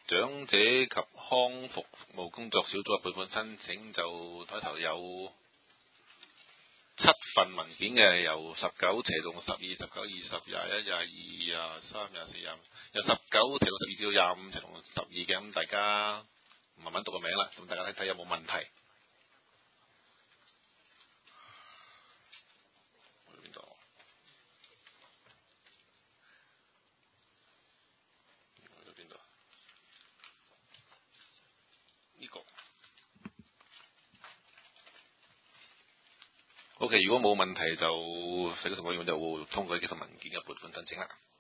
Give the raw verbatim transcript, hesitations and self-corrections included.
長者及康復服務工作小組嘅撥款申請就開頭有七份文件嘅，由十九斜到十二、十九、二十、廿一、廿二、廿三、廿四、廿五，由十九斜到十二至到廿五斜同十二嘅，咁大家慢慢讀個名啦，咁大家睇睇有冇問題。邊度？去到邊度？呢個。O.K. 如果冇問題就社區同委員就會通過呢幾份文件嘅撥款申請啦。